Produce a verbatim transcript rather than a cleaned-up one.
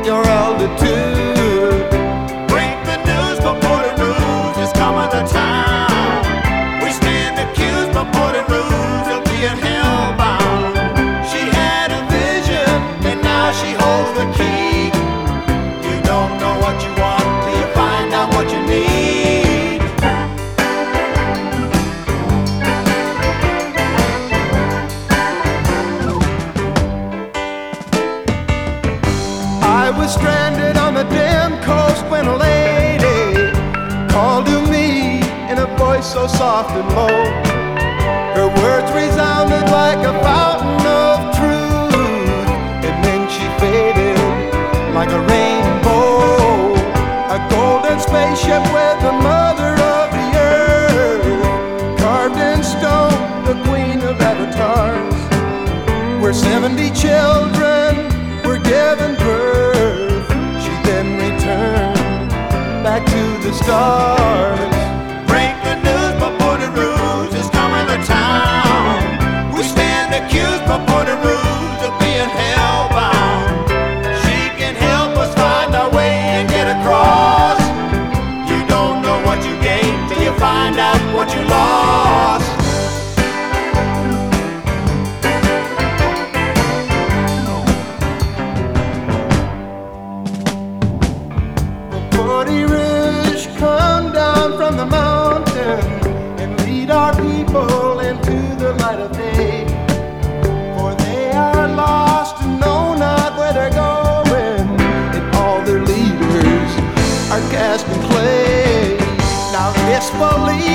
your altitude. Break the news, but Porter Rouge is coming to town. We stand accused, but Porter Rouge of being hellbound. She had a vision, and now she holds the key. You don't know what you want till you find out what you need. I was stranded on the damn coast when a lady called to me in a voice so soft and low. Her words resounded like a fountain of truth, and then she faded like a rainbow. A golden spaceship with the mother of the earth, carved in stone, the queen of avatars, where seventy children were given birth. She then returned back to the stars. Break the news, but Porter Rouge is coming to town. We stand accused, but Porter Rouge of being hellbound. She can help us find our way and get across. You don't know what you gained till you find out what you lost. Porter Rouge, come down from the mountain and lead our people into the light of day. For they are lost and know not where they're going, and all their leaders are cast in clay. Now disbelieve